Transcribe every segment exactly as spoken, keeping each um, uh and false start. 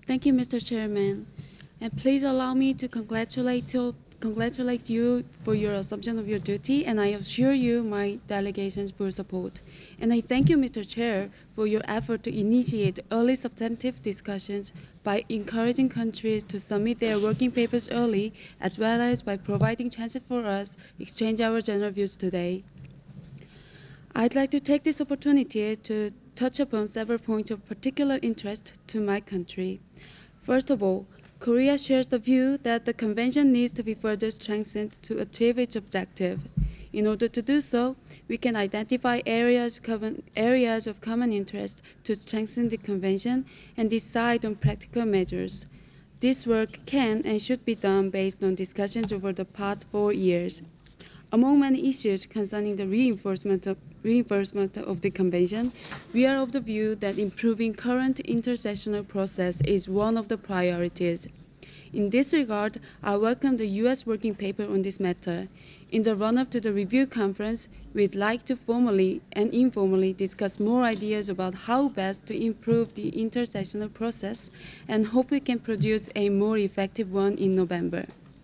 Thank you, Mister Chairman. And please allow me to congratulate you, congratulate you for your assumption of your duty, and I assure you my delegation's full support. And I thank you, Mister Chair, for your effort to initiate early substantive discussions by encouraging countries to submit their working papers early, as well as by providing chances for us to exchange our general views today. I'd like to take this opportunity to touch upon several points of particular interest to my country. First of all, Korea shares the view that the Convention needs to be further strengthened to achieve its objective. In order to do so, we can identify areas, areas of common interest to strengthen the Convention and decide on practical measures. This work can and should be done based on discussions over the past four years. Among many issues concerning the reinforcement of, reinforcement of the Convention, we are of the view that improving current intersessional process is one of the priorities. In this regard, I welcome the U S working paper on this matter. In the run-up to the review conference, we'd like to formally and informally discuss more ideas about how best to improve the intersessional process and hope we can produce a more effective one in November.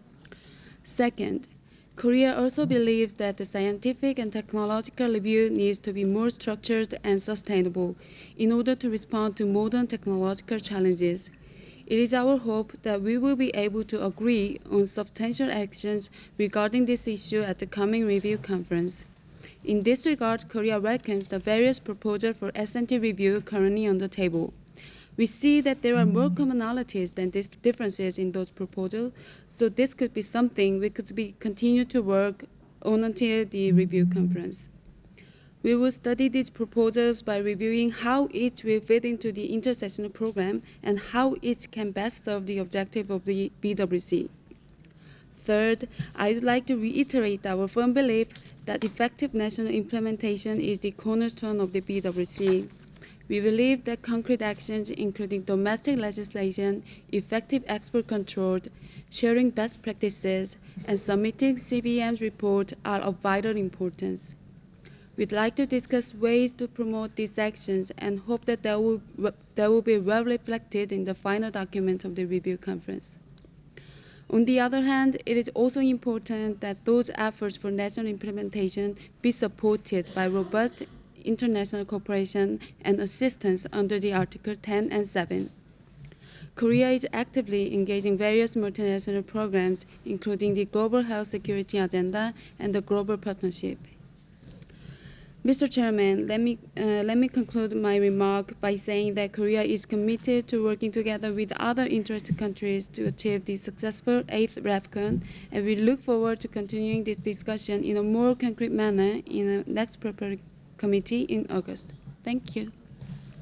Second, Korea also believes that the scientific and technological review needs to be more structured and sustainable in order to respond to modern technological challenges. It is our hope that we will be able to agree on substantial actions regarding this issue at the coming review conference. In this regard, Korea welcomes the various proposals for S and T review currently on the table. We see that there are more commonalities than differences in those proposals, so this could be something we could be continue to work on until the review conference. We will study these proposals by reviewing how each will fit into the intersessional program and how each can best serve the objective of the B W C. Third, I would like to reiterate our firm belief that effective national implementation is the cornerstone of the B W C. We believe that concrete actions, including domestic legislation, effective export control, sharing best practices, and submitting C B M's report are of vital importance. We'd like to discuss ways to promote these actions and hope that they will, they will be well reflected in the final document of the review conference. On the other hand, it is also important that those efforts for national implementation be supported by robust international cooperation and assistance under the Article ten and seven. Korea is actively engaging various multinational programs, including the Global Health Security Agenda and the Global Partnership. Mister Chairman, let me, uh, let me conclude my remark by saying that Korea is committed to working together with other interested countries to achieve the successful eighth REPCON, and we look forward to continuing this discussion in a more concrete manner in the next prepared committee in August. Thank you.